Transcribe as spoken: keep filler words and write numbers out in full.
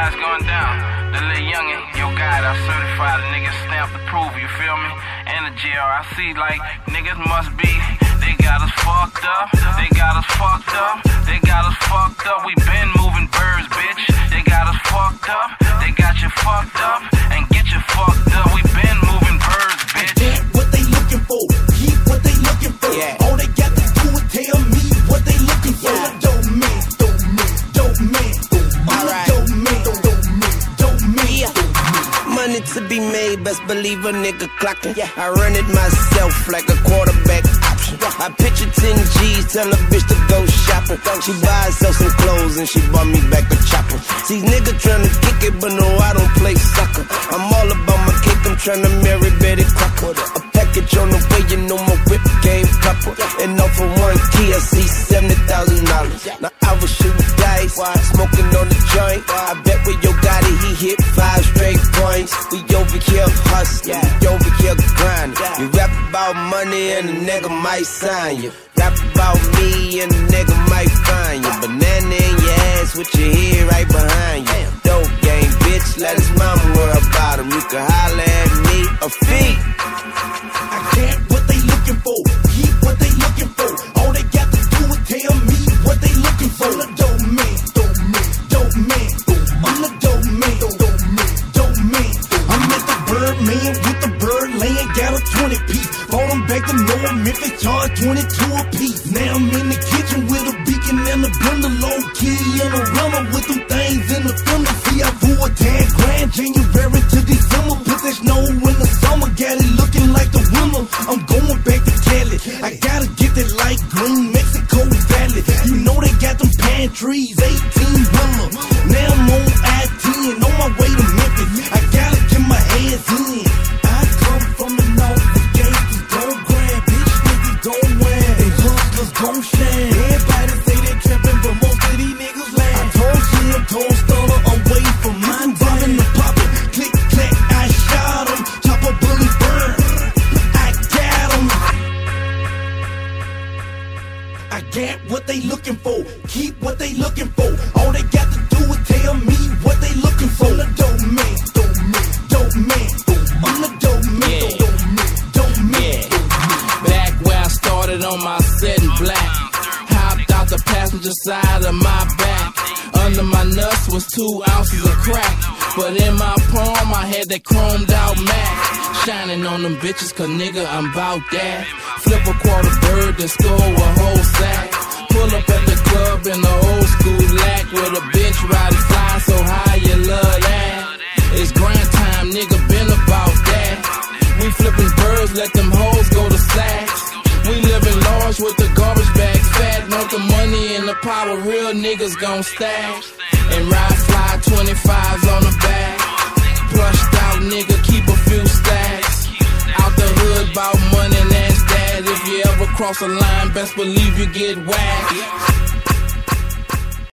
it's going down. The little youngin', yo guide, I certified a nigga stamp to prove, you feel me? And the J R, I see like niggas must be, they got us fucked up, they got us fucked up, they got us fucked up. We been moving birds, bitch. They got us fucked up, they got you fucked up, and get you fucked up. We been moving birds, bitch. Get what they looking for, keep what they looking for. Yeah. All they got to do is tell me what they looking for. Yeah. Dope man, dope man, dope man. I'm a dope man, dope man, dope man. Yeah. Money to be made, best believe a nigga clocking. Yeah. I run it myself like a quarterback option. Yeah. I picture ten G's, tell a bitch to go shopping. She buy herself some clothes and she bought me back a chopper. See nigga tryna kick it, but no, I don't play soccer. I'm all about my cake, I'm tryna marry Betty Crocker. A package on the way, you know my whip game proper. And off for one key, I see seventy thousand dollars. Now I was shooting dice, smoking on the joint. I bet with yo got it, he hit five straight points. We over here hustling, we over here grinding. You rap about money and a nigga might sign you. Rap about me and a nigga might find you. Banana in your ass with your head right behind you. Dope game, bitch, let his mama worry about him. You can holler at me a fee. I get what they looking for, keep what they looking for. All they got to do is tell me what they looking for. I'm the dope man, dope man, dope man. I'm the dope man, dope man, dope man. I'm at the Birdman with the bird laying, got a twenty piece. Fall them back to Noah, Memphis, charge twenty-two a piece. Now I'm in the kitchen with a beacon and a blender, low key and a runner with them things in the fender. See, I blew a ten grand, January to December. Put that snow in the summer, got it looking like the winter. I'm going back to Cali. I gotta get that light green Mexico Valley. You know they got them pantries, eighteen wheeler. Now I'm on I ten, on my way to Memphis. I gotta get my hands in. I come from the north, the gangsters gon' grab, bitch niggas gon' win, and hustlers gon' shine. Everybody say they trappin', but most of these niggas laugh. I told Slim, told Stunner, away from my bobbin' the poppin'. Click, clack, I shot 'em. Chopper, bullet, burn. I got 'em. I get what they looking for, keep what they looking for. All they got to do is tell me what they looking for. I'm the dope man, dope man, dope man. I'm the dope man, Yeah. dope man, dope man. Yeah. Back where I started on my set in black. Hopped out the passenger side of my back. Under my nuts was two ounces of crack. But in my palm I had that chromed out Mac. Shining on them bitches, cause nigga I'm bout that. Flip a quarter bird and score a whole sack. Pull up at the club in the old school lack. With a bitch riding fly so high you love that. It's grind time, nigga been about that. We flipping birds, let them hoes go to sacks. We living large with the garbage bag fat. Want the money and the power, real niggas gon' stack. And ride fly twenty-fives on the back. Plushed out nigga, keep a few stacks. Out the hood, bout money and that's that. If you ever cross a line, best believe you get whacked.